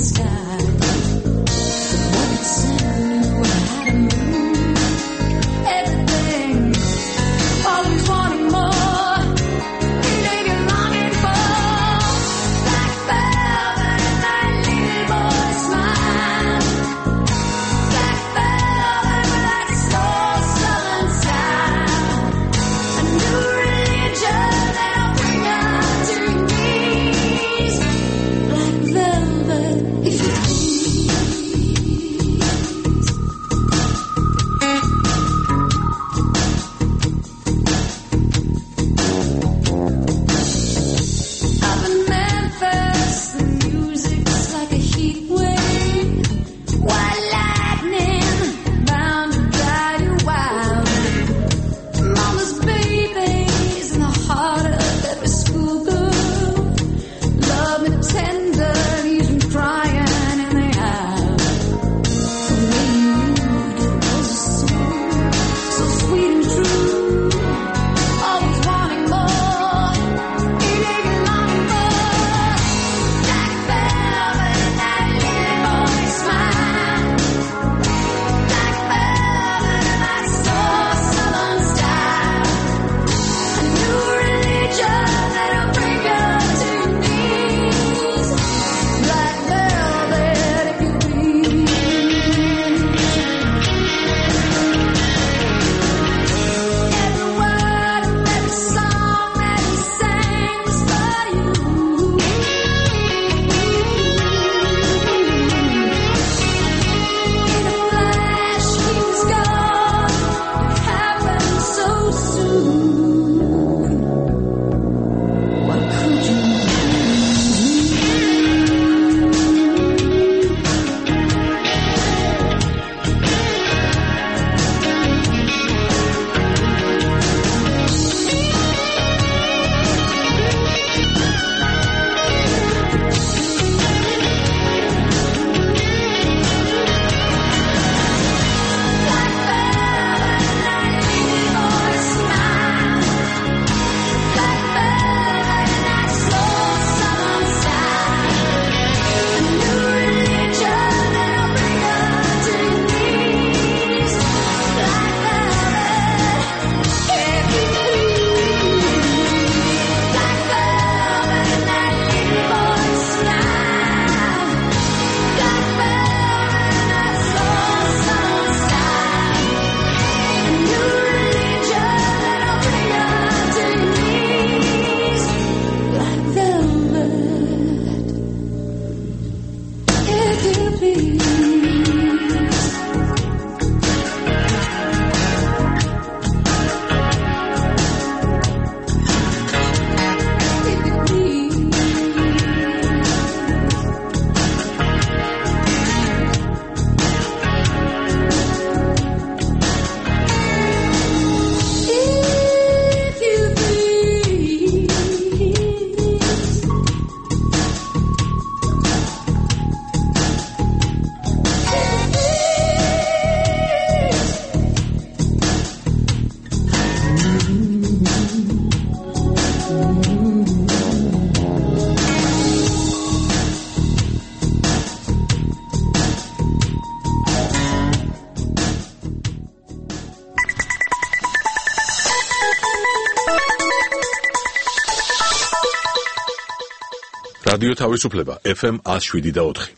რადიო თავისუფლება ეფ ემ one oh seven და four.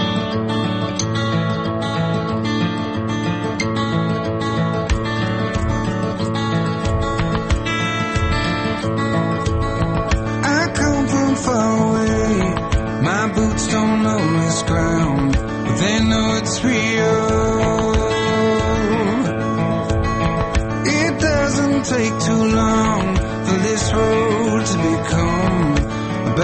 Take too long for this road to become a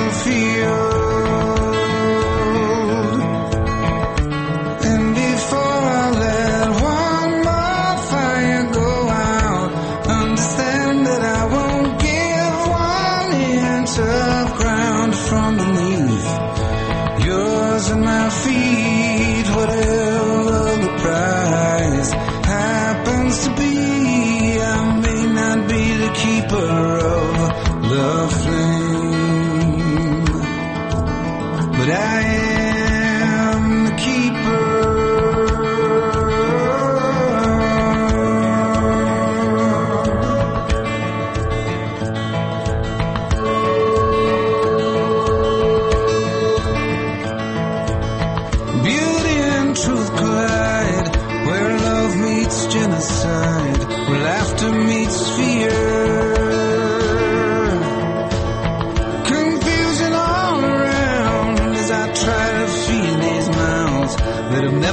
battlefield. And before I let one more fire go out, understand that I won't give one inch of ground from beneath yours and my feet, whatever the price happens to be. Keeper of the flame, but I am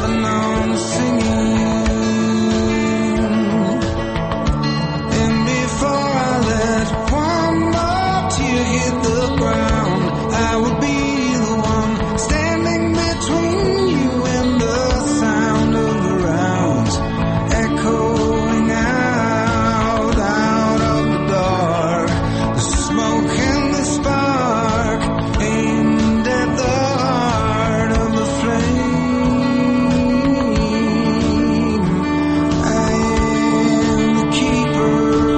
holding on, singing. And before I let one more tear hit the ground, I would be the one standing between you and the sound of the rounds echoing out, out of the dark. The smoke and the spark aimed at the heart of the flame. I am the keeper.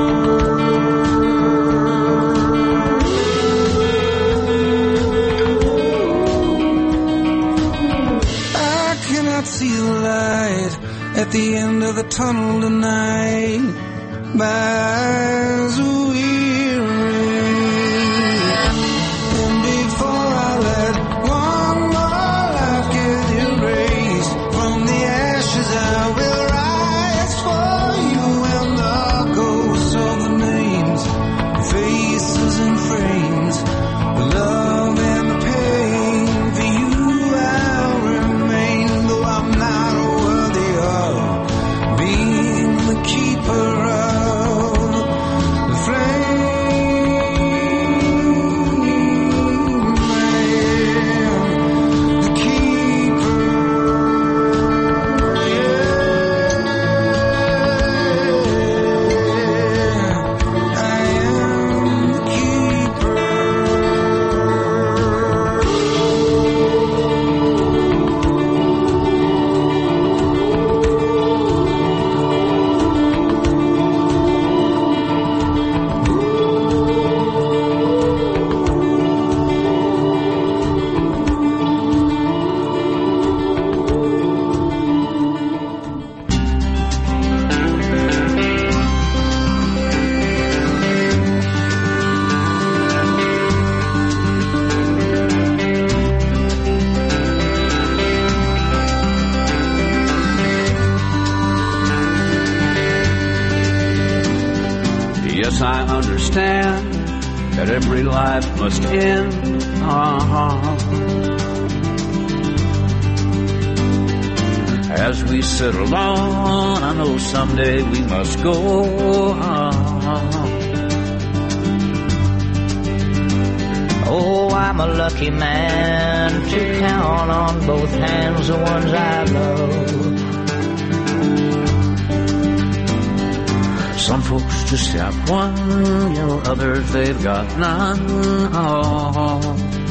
I cannot see the light at the end of the tunnel tonight. My eyes are weary. And before I let one more life get erased from the ashes, I will rise for you and the ghosts of the names, faces and frames, the love and the pain. For you I'll remain, though I'm not worthy of being the keeper of the flame. I am the keeper. Yeah, I am the keeper.
Yes, I understand that every life must end. Uh-huh. As we sit alone, I know someday we must go. Uh-huh.
Oh, I'm a lucky man to count on both hands the ones I love.
Some folks just have one, you know, others they've got none. Oh.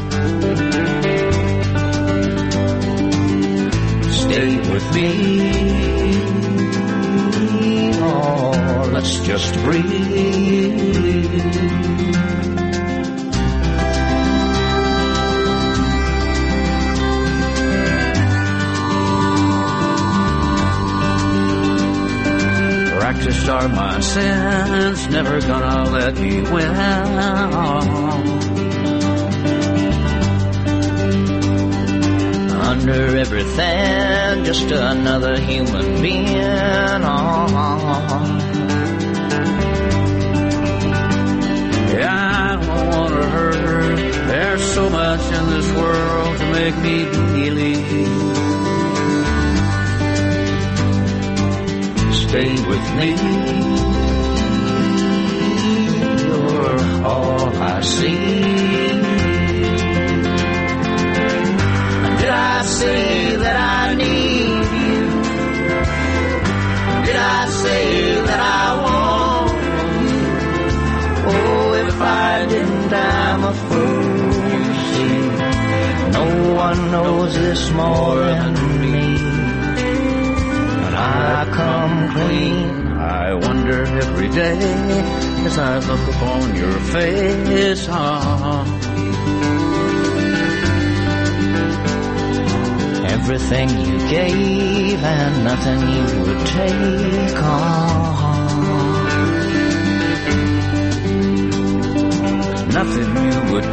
Stay with me, oh, let's just breathe. Practiced are my sins, never gonna let me win.
Under everything, just another human being.
Yeah, I don't wanna hurt her. There's so much in this world to make me believe. Stay with me, you're all I see.
Did I say that I need you? Did I say that I want you? Oh, if I didn't, I'm a fool, you see. No one knows this more than me. I come clean.
I wonder every day as I look upon your face. Oh.
Everything you gave and nothing you would take on.
Nothing you would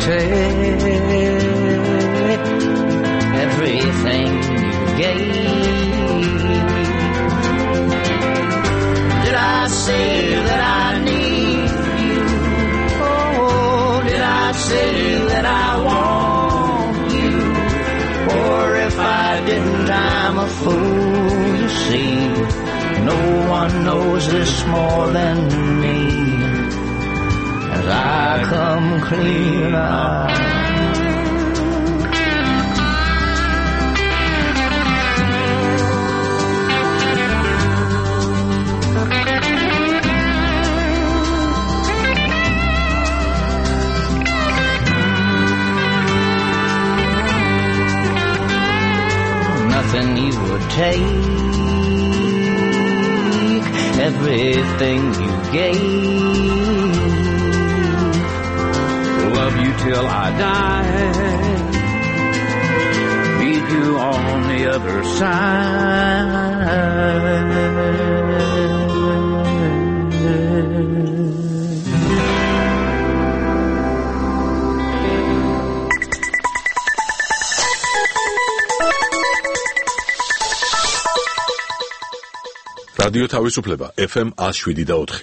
take.
Everything you gave. Did I say that I need you? Oh, did I say that I want you? Or if I didn't, I'm a fool. No one knows this more than me. As I come clean out. Nothing you would take, everything you gave. Love you till I die, meet you on the other side.
რადიო თავისუფლება F M one oh seven და four.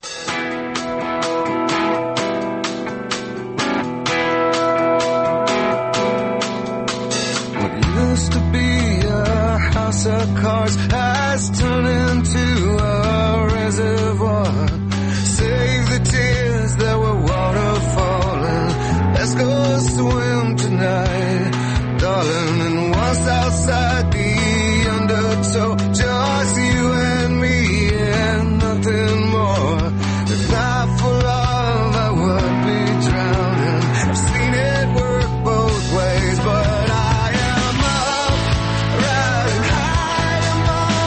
What used to be a house of cards has turned into a reservoir. Save the tears that were waterfalling. Let's go swim tonight, darling. And once outside the undertow, just you and me and nothing more. If not for love, I would be drowning. I've seen it work both ways, but I am up, riding high among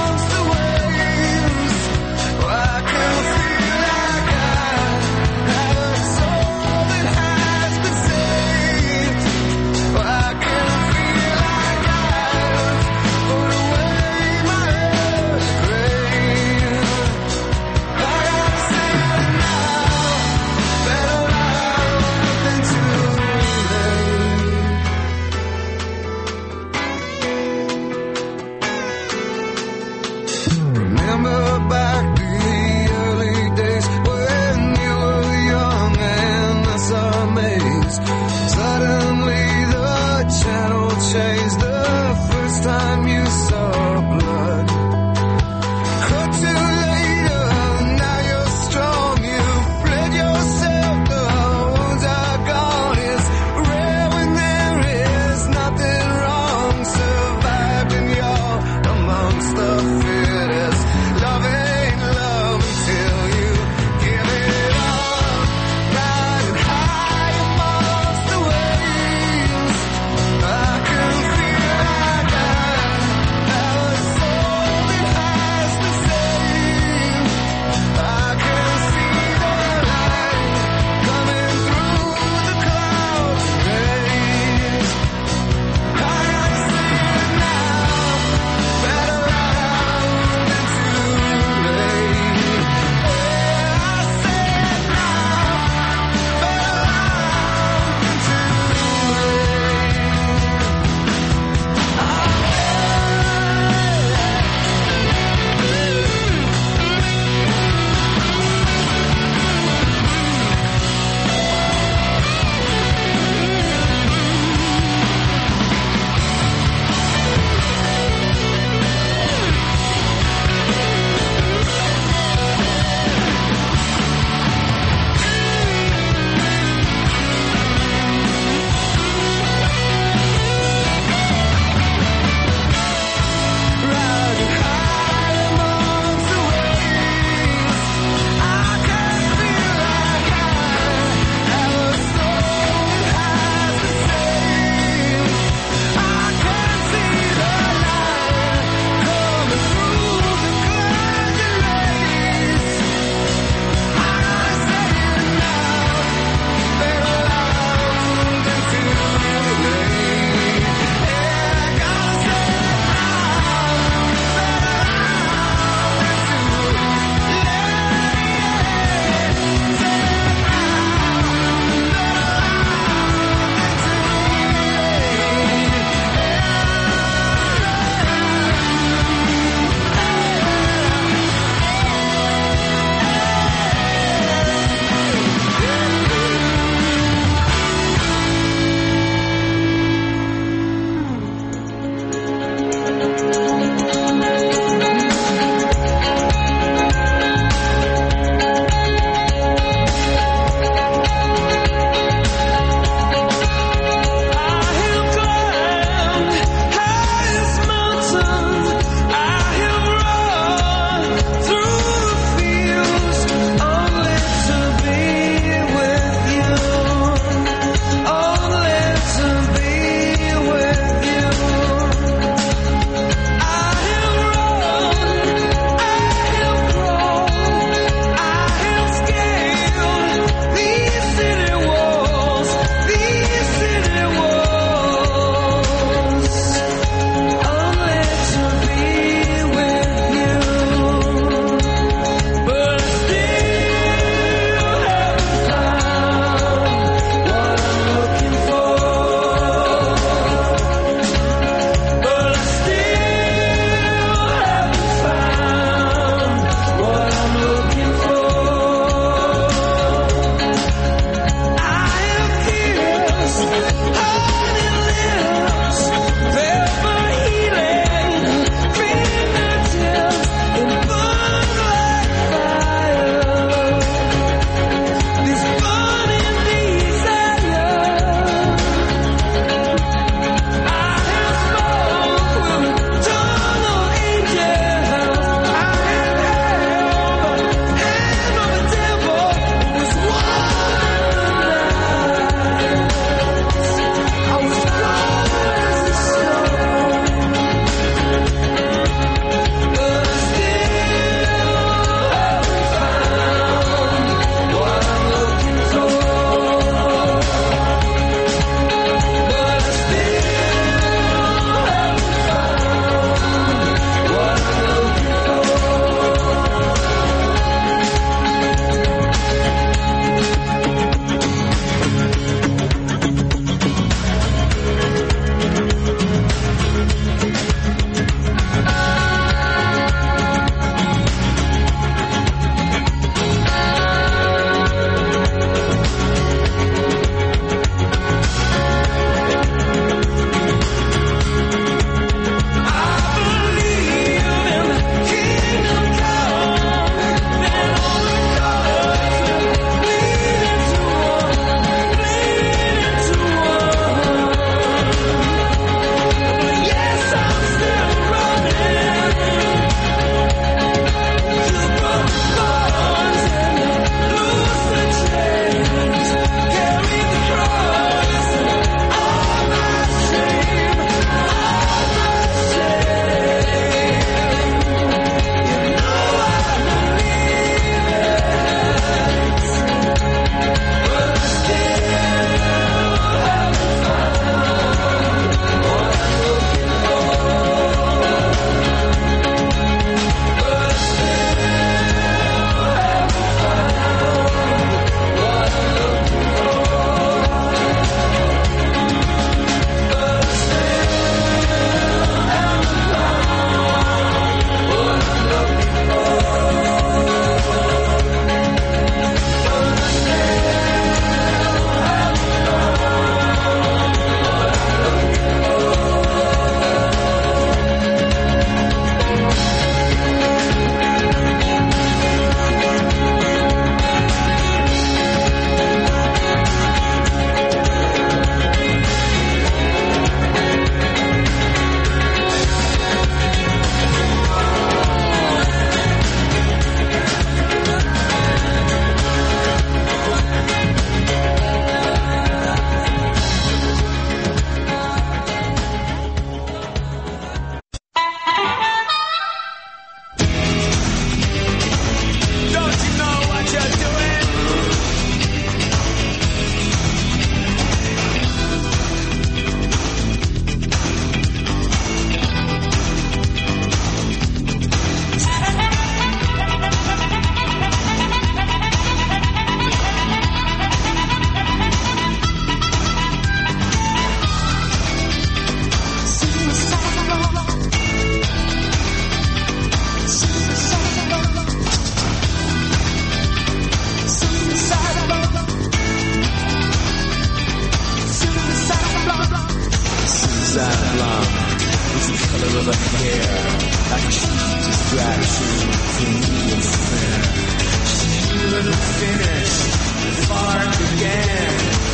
suicide blonde. It's the color of her hair, like a cheap distraction between me and despair. She couldn't finish the spark began.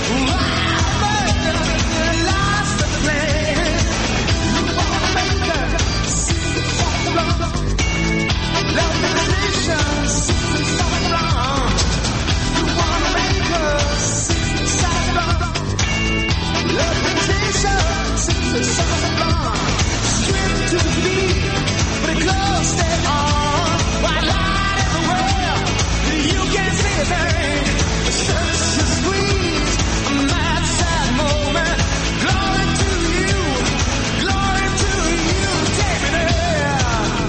Lost the plan. You wanna make her suicide blonde. Love the nation, suicide blonde. You wanna make her suicide blonde. Love the nation, suicide blonde. Strip to the beat, but it close stay on. White light everywhere, you can't see a thing. The surface is squeeze, a mad sad moment. Glory to you, glory to you. Take me there.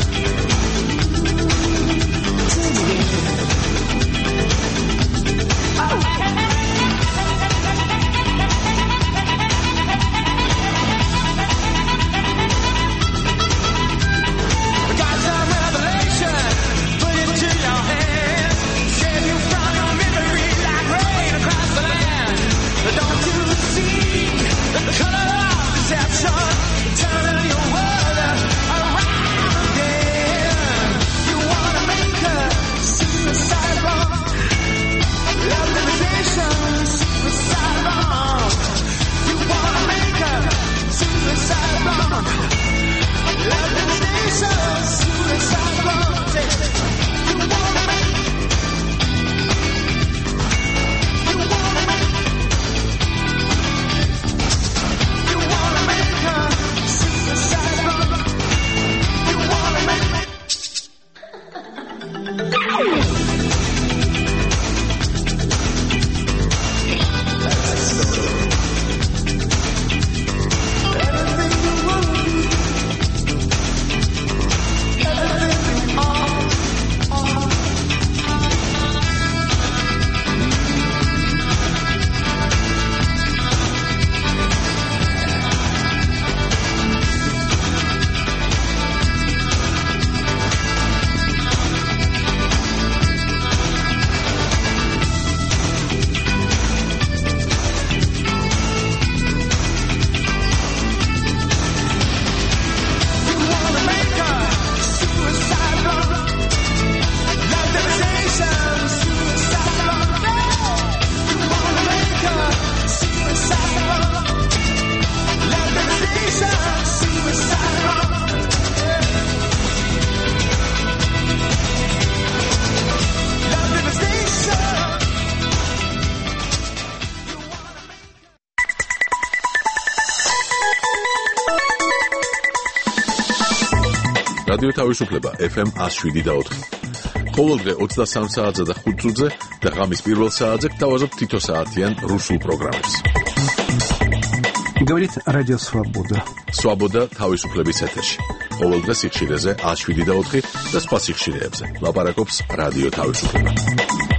Take me there. Oh.
რადიო თავისუფლება ეფ ემ one oh seven და four. ყოველდღე ოცდასამ საათზე და ხუთ წუთზე და ღამის პირველ საათზე გთავაზობ თითო საათიან რუსულ პროგრამებს.
Говорит Радио Свобода.
Свобода თავისუფლების ეთერში. ყოველდღე სიხშირეზე one oh seven და four და სხვა სიხშირეებზე. ლაპარაკობს რადიო თავისუფლება.